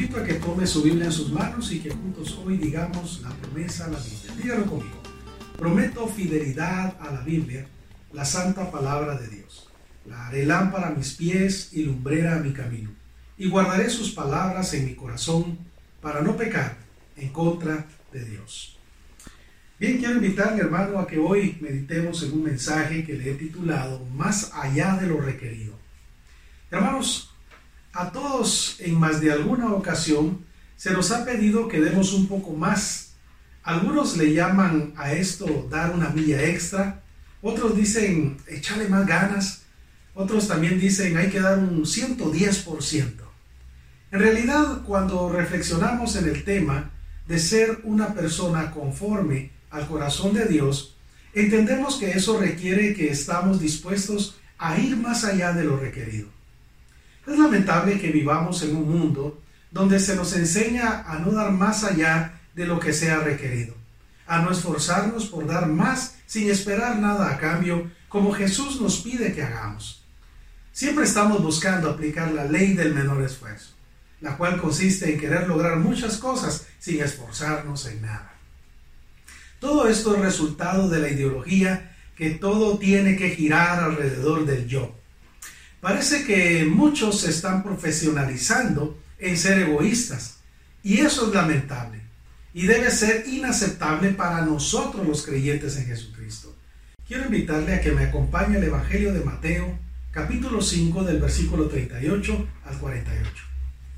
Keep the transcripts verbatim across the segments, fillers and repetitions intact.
invito a que tome su Biblia en sus manos y que juntos hoy digamos la promesa a la Biblia. Dígalo conmigo. Prometo fidelidad a la Biblia, la santa palabra de Dios. La haré lámpara a mis pies y lumbrera a mi camino. Y guardaré sus palabras en mi corazón para no pecar en contra de Dios. Bien, quiero invitarle, hermano, a que hoy meditemos en un mensaje que le he titulado Más allá de lo requerido. Hermanos, a todos en más de alguna ocasión se nos ha pedido que demos un poco más. Algunos le llaman a esto dar una milla extra, otros dicen echarle más ganas, otros también dicen hay que dar un ciento diez por ciento. En realidad, cuando reflexionamos en el tema de ser una persona conforme al corazón de Dios, entendemos que eso requiere que estamos dispuestos a ir más allá de lo requerido. Es lamentable que vivamos en un mundo donde se nos enseña a no dar más allá de lo que sea requerido, a no esforzarnos por dar más sin esperar nada a cambio, como Jesús nos pide que hagamos. Siempre estamos buscando aplicar la ley del menor esfuerzo, la cual consiste en querer lograr muchas cosas sin esforzarnos en nada. Todo esto es resultado de la ideología que todo tiene que girar alrededor del yo. Parece que muchos se están profesionalizando en ser egoístas, y eso es lamentable, y debe ser inaceptable para nosotros los creyentes en Jesucristo. Quiero invitarle a que me acompañe al Evangelio de Mateo, capítulo cinco, del versículo treinta y ocho al cuarenta y ocho.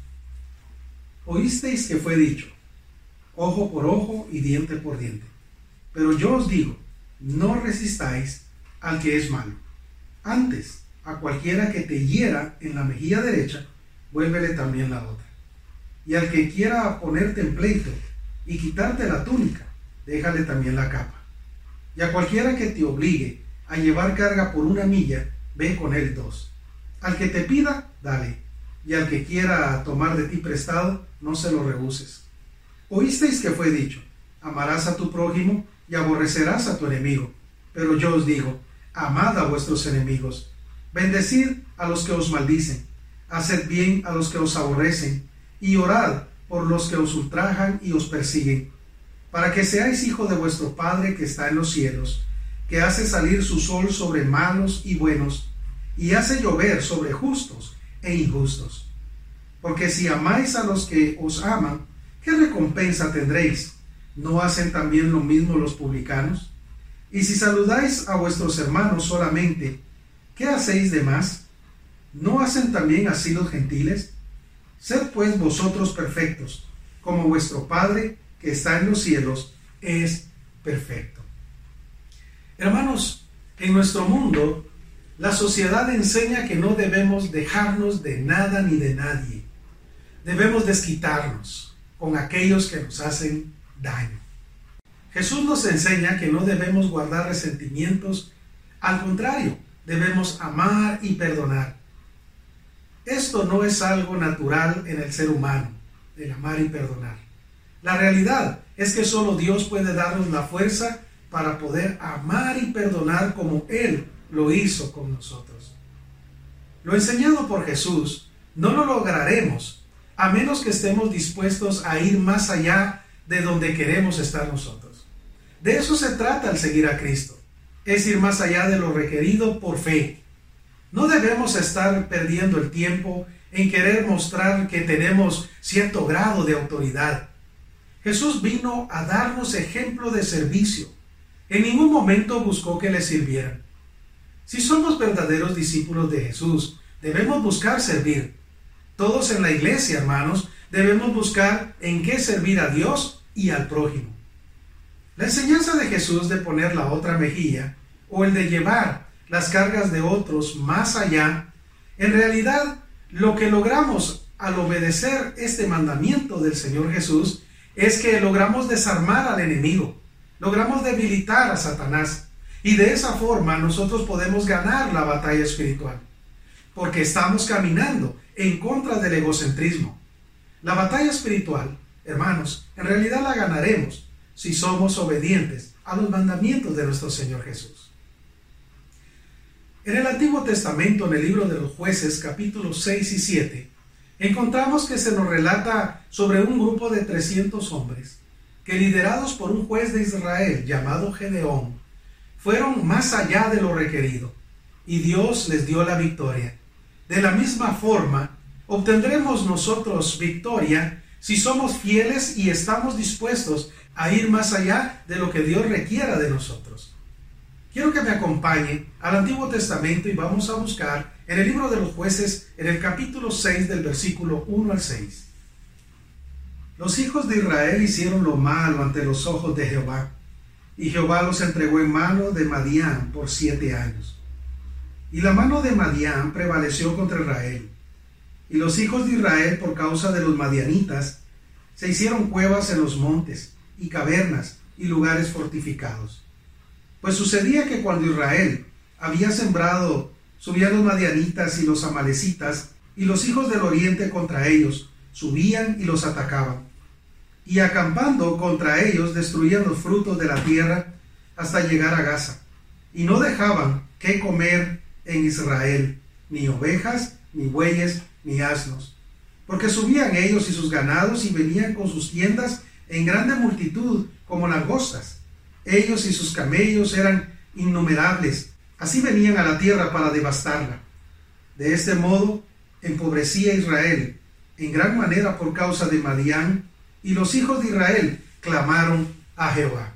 Oísteis que fue dicho, ojo por ojo y diente por diente. Pero yo os digo, no resistáis al que es malo. Antes, a cualquiera que te hiera en la mejilla derecha, vuélvele también la otra. Y al que quiera ponerte en pleito y quitarte la túnica, déjale también la capa. Y a cualquiera que te obligue a llevar carga por una milla, ve con él dos. Al que te pida, dale. Y al que quiera tomar de ti prestado, no se lo rehuses. Oísteis que fue dicho, amarás a tu prójimo y aborrecerás a tu enemigo. Pero yo os digo, amad a vuestros enemigos, bendecid a los que os maldicen, haced bien a los que os aborrecen, y orad por los que os ultrajan y os persiguen, para que seáis hijos de vuestro Padre que está en los cielos, que hace salir su sol sobre malos y buenos, y hace llover sobre justos e injustos. Porque si amáis a los que os aman, ¿qué recompensa tendréis? ¿No hacen también lo mismo los publicanos? Y si saludáis a vuestros hermanos solamente, ¿qué hacéis de más? ¿No hacen también así los gentiles? Sed pues vosotros perfectos, como vuestro Padre que está en los cielos es perfecto. Hermanos, en nuestro mundo, la sociedad enseña que no debemos dejarnos de nada ni de nadie. Debemos desquitarnos con aquellos que nos hacen daño. Jesús nos enseña que no debemos guardar resentimientos, al contrario, debemos amar y perdonar. Esto no es algo natural en el ser humano, el amar y perdonar. La realidad es que solo Dios puede darnos la fuerza para poder amar y perdonar como Él lo hizo con nosotros. Lo enseñado por Jesús no lo lograremos a menos que estemos dispuestos a ir más allá de donde queremos estar nosotros. De eso se trata al seguir a Cristo, es ir más allá de lo requerido por fe. No debemos estar perdiendo el tiempo en querer mostrar que tenemos cierto grado de autoridad. Jesús vino a darnos ejemplo de servicio. En ningún momento buscó que le sirvieran. Si somos verdaderos discípulos de Jesús, debemos buscar servir. Todos en la iglesia, hermanos, debemos buscar en qué servir a Dios y al prójimo. La enseñanza de Jesús de poner la otra mejilla o el de llevar las cargas de otros más allá, en realidad lo que logramos al obedecer este mandamiento del Señor Jesús es que logramos desarmar al enemigo, logramos debilitar a Satanás, y de esa forma nosotros podemos ganar la batalla espiritual, porque estamos caminando en contra del egocentrismo. La batalla espiritual, hermanos, en realidad la ganaremos si somos obedientes a los mandamientos de nuestro Señor Jesús. En el Antiguo Testamento, en el libro de los Jueces, capítulos seis y siete, encontramos que se nos relata sobre un grupo de trescientos hombres que, liderados por un juez de Israel llamado Gedeón, fueron más allá de lo requerido y Dios les dio la victoria. De la misma forma, obtendremos nosotros victoria si somos fieles y estamos dispuestos a ir más allá de lo que Dios requiera de nosotros. Quiero que me acompañe al Antiguo Testamento y vamos a buscar en el libro de los Jueces, en el capítulo seis, del versículo uno al seis. Los hijos de Israel hicieron lo malo ante los ojos de Jehová, y Jehová los entregó en mano de Madián por siete años. Y la mano de Madián prevaleció contra Israel, y los hijos de Israel, por causa de los madianitas, se hicieron cuevas en los montes, y cavernas, y lugares fortificados. Pues sucedía que cuando Israel había sembrado, subían los madianitas y los amalecitas, y los hijos del oriente contra ellos, subían y los atacaban. Y acampando contra ellos, destruían los frutos de la tierra hasta llegar a Gaza. Y no dejaban qué comer en Israel, ni ovejas, ni bueyes, ni asnos. Porque subían ellos y sus ganados y venían con sus tiendas en grande multitud como langostas. Ellos y sus camellos eran innumerables. Así venían a la tierra para devastarla. De este modo empobrecía Israel en gran manera por causa de Madián, y los hijos de Israel clamaron a Jehová.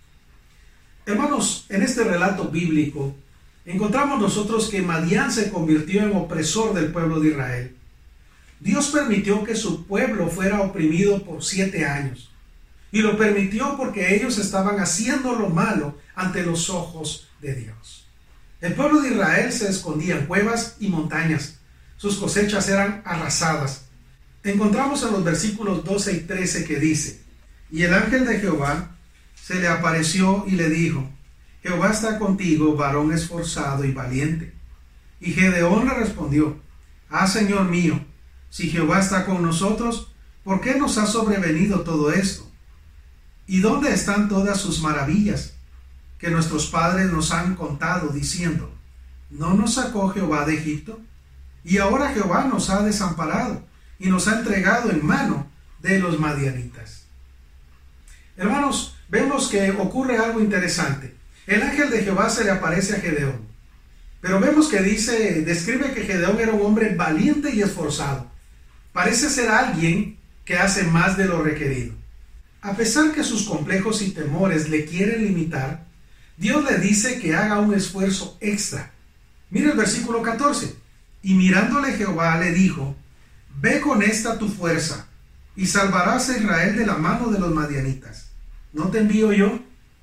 Hermanos, en este relato bíblico encontramos nosotros que Madián se convirtió en opresor del pueblo de Israel. Dios permitió que su pueblo fuera oprimido por siete años. Y lo permitió porque ellos estaban haciendo lo malo ante los ojos de Dios. El pueblo de Israel se escondía en cuevas y montañas. Sus cosechas eran arrasadas. Encontramos en los versículos doce y trece que dice: y el ángel de Jehová se le apareció y le dijo: Jehová está contigo, varón esforzado y valiente. Y Gedeón le respondió: ah, Señor mío, si Jehová está con nosotros, ¿por qué nos ha sobrevenido todo esto? ¿Y dónde están todas sus maravillas que nuestros padres nos han contado, diciendo: ¿no nos sacó Jehová de Egipto? Y ahora Jehová nos ha desamparado y nos ha entregado en mano de los madianitas. Hermanos, vemos que ocurre algo interesante. El ángel de Jehová se le aparece a Gedeón, pero vemos que dice, describe que Gedeón era un hombre valiente y esforzado. Parece ser alguien que hace más de lo requerido. A pesar que sus complejos y temores le quieren limitar, Dios le dice que haga un esfuerzo extra. Mira el versículo catorce. Y mirándole Jehová le dijo: ve con esta tu fuerza, y salvarás a Israel de la mano de los madianitas. ¿No te envío yo?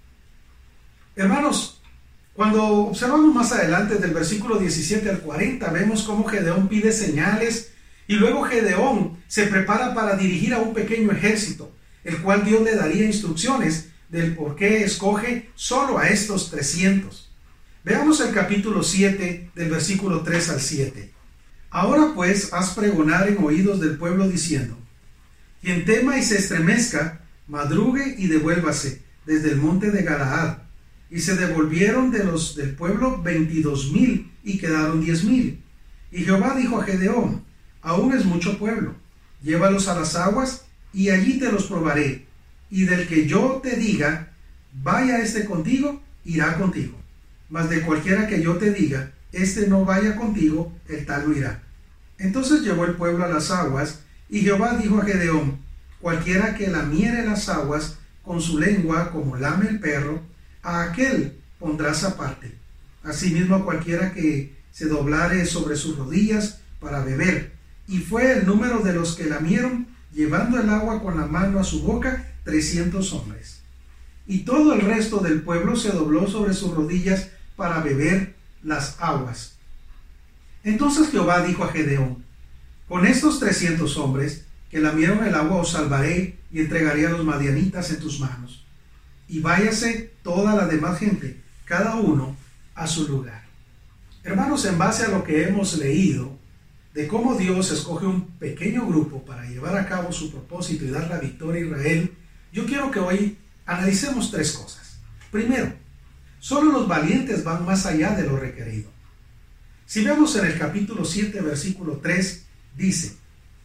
Hermanos, cuando observamos más adelante del versículo diecisiete al cuarenta, vemos cómo Gedeón pide señales, y luego Gedeón se prepara para dirigir a un pequeño ejército, el cual Dios le daría instrucciones del por qué escoge solo a estos trescientos. Veamos el capítulo siete, del versículo tres al siete. Ahora pues, haz pregonar en oídos del pueblo diciendo: quien tema y se estremezca, madrugue y devuélvase desde el monte de Galaad. Y se devolvieron de los del pueblo veintidós mil, y quedaron diez mil. Y Jehová dijo a Gedeón: aún es mucho pueblo, llévalos a las aguas, y allí te los probaré. Y del que yo te diga, vaya este contigo, irá contigo. Mas de cualquiera que yo te diga, este no vaya contigo, el tal lo irá. Entonces llevó el pueblo a las aguas, y Jehová dijo a Gedeón: cualquiera que lamiere las aguas con su lengua como lame el perro, a aquel pondrás aparte. Asimismo a cualquiera que se doblare sobre sus rodillas para beber. Y fue el número de los que lamieron, llevando el agua con la mano a su boca, trescientos hombres. Y todo el resto del pueblo se dobló sobre sus rodillas para beber las aguas. Entonces Jehová dijo a Gedeón: con estos trescientos hombres que lamieron el agua os salvaré, y entregaré a los madianitas en tus manos. Y váyase toda la demás gente, cada uno a su lugar. Hermanos, en base a lo que hemos leído de cómo Dios escoge un pequeño grupo para llevar a cabo su propósito y dar la victoria a Israel, yo quiero que hoy analicemos tres cosas. Primero, solo los valientes van más allá de lo requerido. Si vemos en el capítulo siete, versículo tres, dice: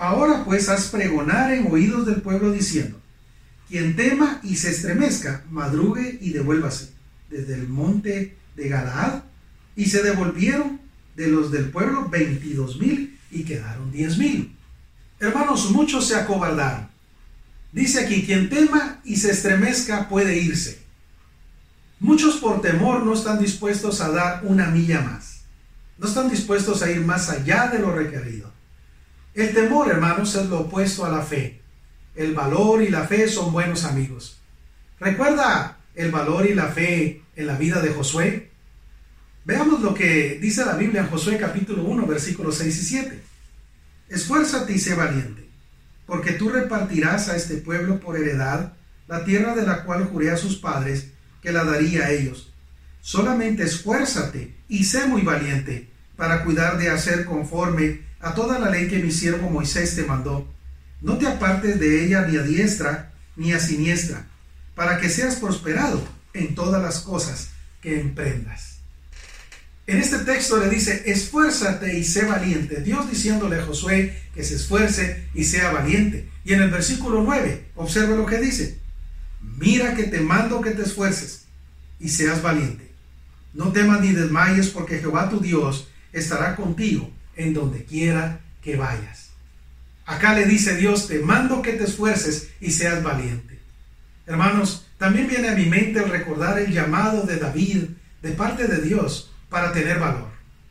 Ahora pues haz pregonar en oídos del pueblo diciendo: quien tema y se estremezca, madrugue y devuélvase desde el monte de Galaad. Y se devolvieron de los del pueblo veintidós mil y quedaron diez mil. Hermanos, muchos se acobardaron. Dice aquí: quien tema y se estremezca puede irse. Muchos por temor no están dispuestos a dar una milla más. No están dispuestos a ir más allá de lo requerido. El temor, hermanos, es lo opuesto a la fe. El valor y la fe son buenos amigos. ¿Recuerda el valor y la fe en la vida de Josué? Veamos lo que dice la Biblia en Josué capítulo uno, versículos seis y siete. Esfuérzate y sé valiente, porque tú repartirás a este pueblo por heredad la tierra de la cual juré a sus padres que la daría a ellos. Solamente esfuérzate y sé muy valiente para cuidar de hacer conforme a toda la ley que mi siervo Moisés te mandó. No te apartes de ella ni a diestra ni a siniestra, para que seas prosperado en todas las cosas que emprendas. En este texto le dice: esfuérzate y sé valiente. Dios diciéndole a Josué que se esfuerce y sea valiente. Y en el versículo nueve, observa lo que dice: mira que te mando que te esfuerces y seas valiente. No temas ni desmayes, porque Jehová tu Dios estará contigo en donde quiera que vayas. Acá le dice Dios: te mando que te esfuerces y seas valiente. Hermanos, también viene a mi mente el recordar el llamado de David de parte de Dios para tener valor.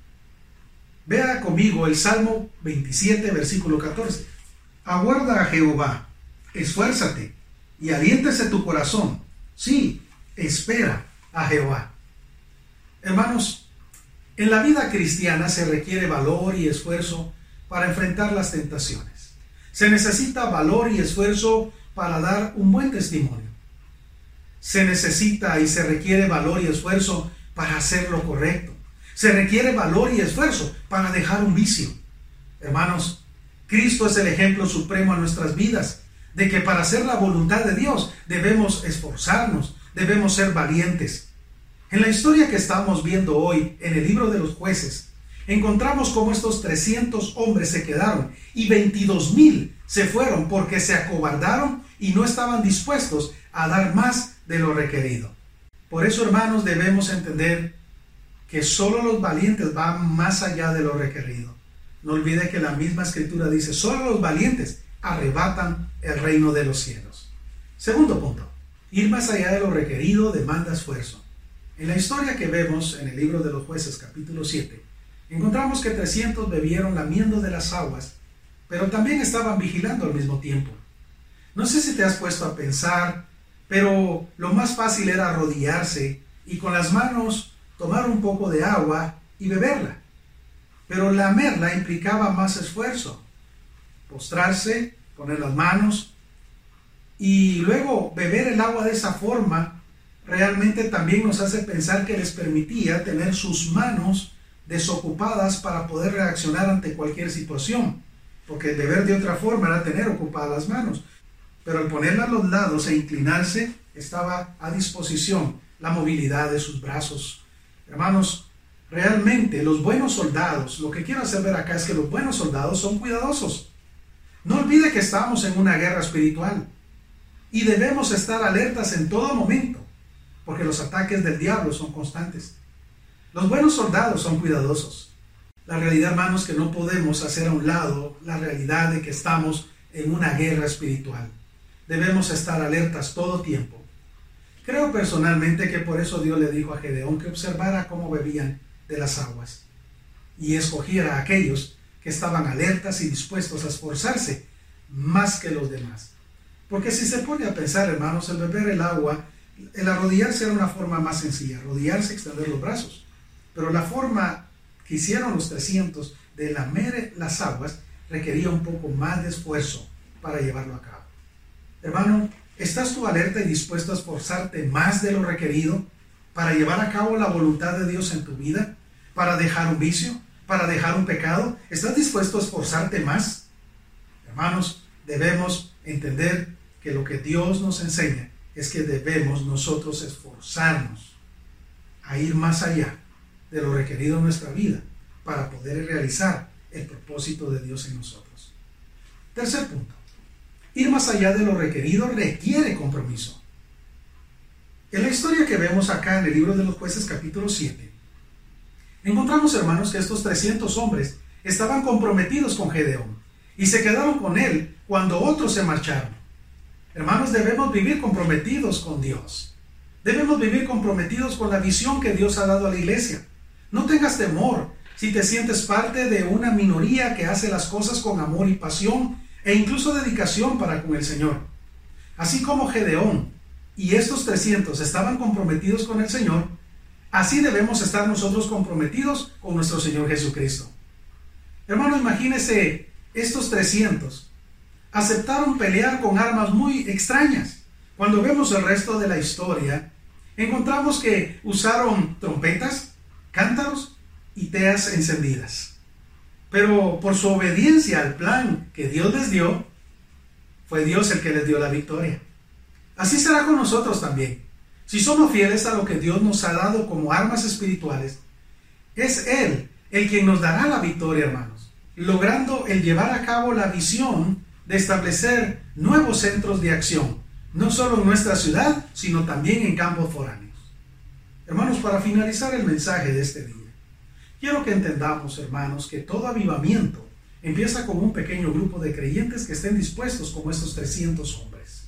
Vea conmigo el Salmo veintisiete, versículo catorce. Aguarda a Jehová, esfuérzate y aliéntese tu corazón. Sí, espera a Jehová. Hermanos, en la vida cristiana se requiere valor y esfuerzo para enfrentar las tentaciones. Se necesita valor y esfuerzo para dar un buen testimonio. Se necesita y se requiere valor y esfuerzo para hacer lo correcto. Se requiere valor y esfuerzo para dejar un vicio. Hermanos, Cristo es el ejemplo supremo a nuestras vidas de que para hacer la voluntad de Dios debemos esforzarnos, debemos ser valientes. En la historia que estamos viendo hoy en el libro de los Jueces, encontramos cómo estos trescientos hombres se quedaron y veintidós mil se fueron porque se acobardaron y no estaban dispuestos a dar más de lo requerido. Por eso, hermanos, debemos entender que solo los valientes van más allá de lo requerido. No olvide que la misma escritura dice: solo los valientes arrebatan el reino de los cielos. Segundo punto: ir más allá de lo requerido demanda esfuerzo. En la historia que vemos en el libro de los Jueces capítulo siete, encontramos que trescientos bebieron lamiendo de las aguas, pero también estaban vigilando al mismo tiempo. No sé si te has puesto a pensar, pero lo más fácil era arrodillarse y con las manos tomar un poco de agua y beberla. Pero lamerla implicaba más esfuerzo. Postrarse, poner las manos y luego beber el agua de esa forma realmente también nos hace pensar que les permitía tener sus manos desocupadas para poder reaccionar ante cualquier situación, porque beber de otra forma era tener ocupadas las manos. Pero al ponerla a los lados e inclinarse, estaba a disposición la movilidad de sus brazos. Hermanos, realmente los buenos soldados, lo que quiero hacer ver acá es que los buenos soldados son cuidadosos. No olvide que estamos en una guerra espiritual y debemos estar alertas en todo momento, porque los ataques del diablo son constantes. Los buenos soldados son cuidadosos. La realidad, hermanos, es que no podemos hacer a un lado la realidad de que estamos en una guerra espiritual. Debemos estar alertas todo tiempo. Creo personalmente que por eso Dios le dijo a Gedeón que observara cómo bebían de las aguas y escogiera a aquellos que estaban alertas y dispuestos a esforzarse más que los demás. Porque si se pone a pensar, hermanos, el beber el agua, el arrodillarse era una forma más sencilla, arrodillarse, extender los brazos. Pero la forma que hicieron los trescientos de lamer las aguas requería un poco más de esfuerzo para llevarlo a cabo. Hermano, ¿estás tú alerta y dispuesto a esforzarte más de lo requerido para llevar a cabo la voluntad de Dios en tu vida? ¿Para dejar un vicio? ¿Para dejar un pecado? ¿Estás dispuesto a esforzarte más? Hermanos, debemos entender que lo que Dios nos enseña es que debemos nosotros esforzarnos a ir más allá de lo requerido en nuestra vida para poder realizar el propósito de Dios en nosotros. Tercer punto. Ir más allá de lo requerido requiere compromiso. En la historia que vemos acá en el libro de los Jueces capítulo siete, encontramos, hermanos, que estos trescientos hombres estaban comprometidos con Gedeón y se quedaron con él cuando otros se marcharon. Hermanos, debemos vivir comprometidos con Dios. Debemos vivir comprometidos con la visión que Dios ha dado a la iglesia. No tengas temor si te sientes parte de una minoría que hace las cosas con amor y pasión e incluso dedicación para con el Señor. Así como Gedeón y estos trescientos estaban comprometidos con el Señor, así debemos estar nosotros comprometidos con nuestro Señor Jesucristo. Hermano, imagínese, estos trescientos aceptaron pelear con armas muy extrañas. Cuando vemos el resto de la historia, encontramos que usaron trompetas, cántaros y teas encendidas. Pero por su obediencia al plan que Dios les dio, fue Dios el que les dio la victoria. Así será con nosotros también. Si somos fieles a lo que Dios nos ha dado como armas espirituales, es Él el quien nos dará la victoria, hermanos, logrando el llevar a cabo la visión de establecer nuevos centros de acción, no solo en nuestra ciudad, sino también en campos foráneos. Hermanos, para finalizar el mensaje de este día, quiero que entendamos, hermanos, que todo avivamiento empieza con un pequeño grupo de creyentes que estén dispuestos como estos trescientos hombres.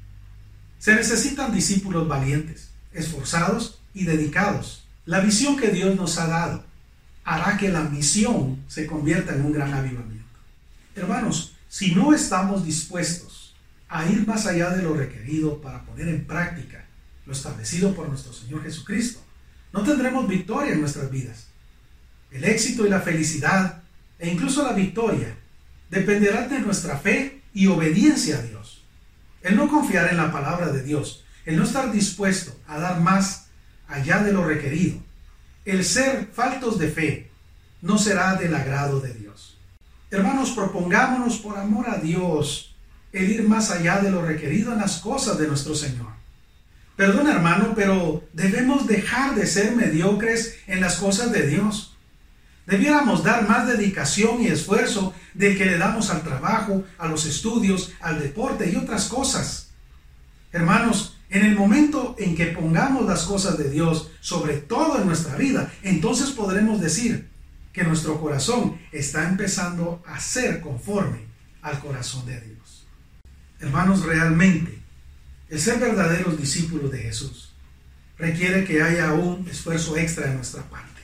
Se necesitan discípulos valientes, esforzados y dedicados. La visión que Dios nos ha dado hará que la misión se convierta en un gran avivamiento. Hermanos, si no estamos dispuestos a ir más allá de lo requerido para poner en práctica lo establecido por nuestro Señor Jesucristo, no tendremos victoria en nuestras vidas. El éxito y la felicidad, e incluso la victoria, dependerán de nuestra fe y obediencia a Dios. El no confiar en la palabra de Dios, el no estar dispuesto a dar más allá de lo requerido, el ser faltos de fe, no será del agrado de Dios. Hermanos, propongámonos por amor a Dios el ir más allá de lo requerido en las cosas de nuestro Señor. Perdona, hermano, pero debemos dejar de ser mediocres en las cosas de Dios. Debiéramos dar más dedicación y esfuerzo del que le damos al trabajo, a los estudios, al deporte y otras cosas. Hermanos, en el momento en que pongamos las cosas de Dios sobre todo en nuestra vida, entonces podremos decir que nuestro corazón está empezando a ser conforme al corazón de Dios. Hermanos, realmente, el ser verdaderos discípulos de Jesús requiere que haya un esfuerzo extra de nuestra parte.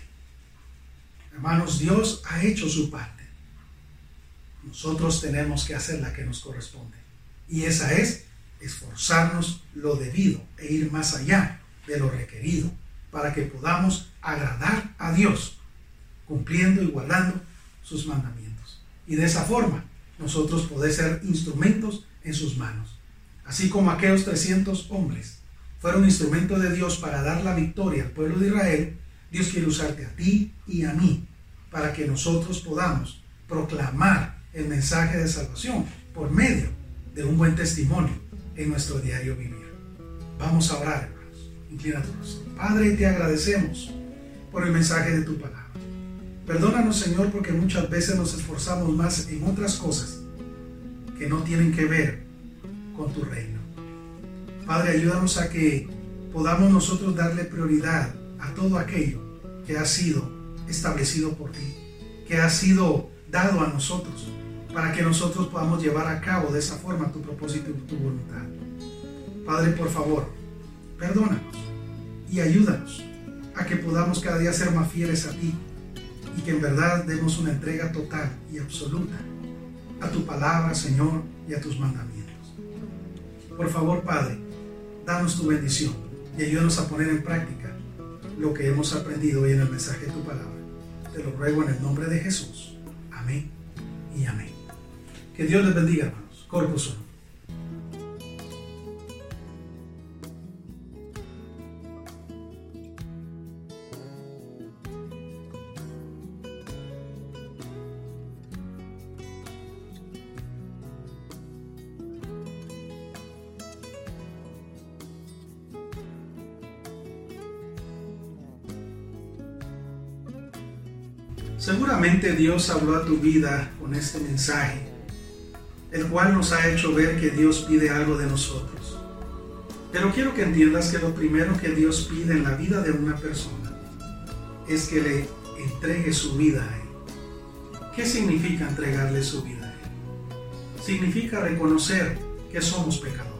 Hermanos, Dios ha hecho su parte. Nosotros tenemos que hacer la que nos corresponde. Y esa es esforzarnos lo debido e ir más allá de lo requerido para que podamos agradar a Dios, cumpliendo y guardando sus mandamientos. Y de esa forma, nosotros poder ser instrumentos en sus manos. Así como aquellos trescientos hombres fueron instrumento de Dios para dar la victoria al pueblo de Israel, Dios quiere usarte a ti y a mí para que nosotros podamos proclamar el mensaje de salvación por medio de un buen testimonio en nuestro diario vivir. Vamos a orar, hermanos. Inclina tu rostro. Padre, te agradecemos por el mensaje de tu palabra. Perdónanos, Señor, porque muchas veces nos esforzamos más en otras cosas que no tienen que ver con tu reino. Padre, ayúdanos a que podamos nosotros darle prioridad a todo aquello que ha sido establecido por ti, que ha sido dado a nosotros, para que nosotros podamos llevar a cabo de esa forma tu propósito y tu voluntad. Padre, por favor, perdónanos y ayúdanos a que podamos cada día ser más fieles a ti y que en verdad demos una entrega total y absoluta a tu palabra, Señor, y a tus mandamientos. Por favor, Padre, danos tu bendición y ayúdanos a poner en práctica lo que hemos aprendido hoy en el mensaje de tu palabra. Te lo ruego en el nombre de Jesús. Amén y amén. Que Dios les bendiga, hermanos. Corpus Uno. Seguramente Dios habló a tu vida con este mensaje el cual nos ha hecho ver que Dios pide algo de nosotros. Pero quiero que entiendas que lo primero que Dios pide en la vida de una persona es que le entregue su vida a Él. ¿Qué significa entregarle su vida a Él? Significa reconocer que somos pecadores.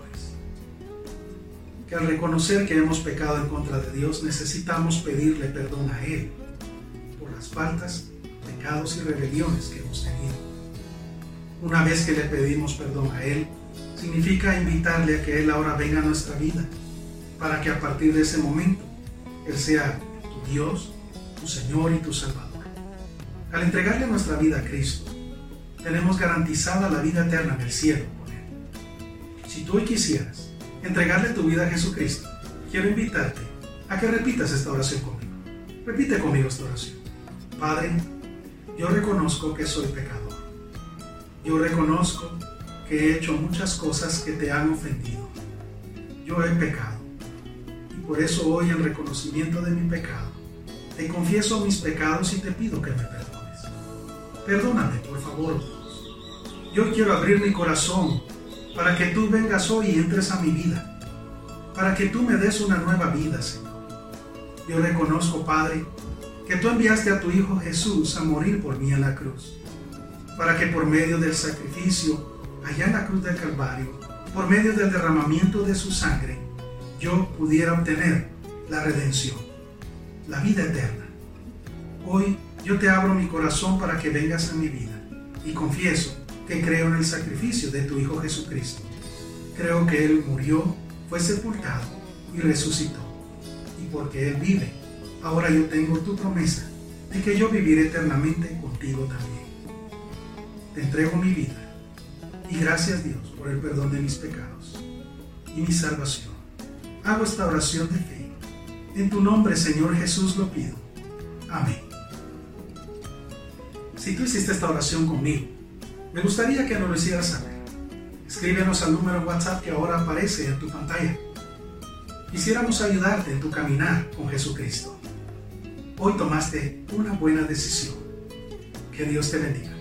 Que al reconocer que hemos pecado en contra de Dios, necesitamos pedirle perdón a Él por las faltas, pecados y rebeliones que hemos tenido. Una vez que le pedimos perdón a Él, significa invitarle a que Él ahora venga a nuestra vida, para que a partir de ese momento Él sea tu Dios, tu Señor y tu Salvador. Al entregarle nuestra vida a Cristo, tenemos garantizada la vida eterna en el cielo con Él. Si tú hoy quisieras entregarle tu vida a Jesucristo, quiero invitarte a que repitas esta oración conmigo. Repite conmigo esta oración. Padre, yo reconozco que soy pecador. Yo reconozco que he hecho muchas cosas que te han ofendido. Yo he pecado. Y por eso hoy, en reconocimiento de mi pecado, te confieso mis pecados y te pido que me perdones. Perdóname, por favor. Yo quiero abrir mi corazón para que tú vengas hoy y entres a mi vida, para que tú me des una nueva vida, Señor. Yo reconozco, Padre, que tú enviaste a tu Hijo Jesús a morir por mí en la cruz, para que por medio del sacrificio allá en la cruz del Calvario, por medio del derramamiento de su sangre, yo pudiera obtener la redención, la vida eterna. Hoy yo te abro mi corazón para que vengas a mi vida y confieso que creo en el sacrificio de tu Hijo Jesucristo. Creo que Él murió, fue sepultado y resucitó. Y porque Él vive, ahora yo tengo tu promesa de que yo viviré eternamente contigo también. Te entrego mi vida y gracias, Dios, por el perdón de mis pecados y mi salvación. Hago esta oración de fe. En tu nombre, Señor Jesús, lo pido. Amén. Si tú hiciste esta oración conmigo, me gustaría que nos lo hicieras saber. Escríbenos al número WhatsApp que ahora aparece en tu pantalla. Quisiéramos ayudarte en tu caminar con Jesucristo. Hoy tomaste una buena decisión. Que Dios te bendiga.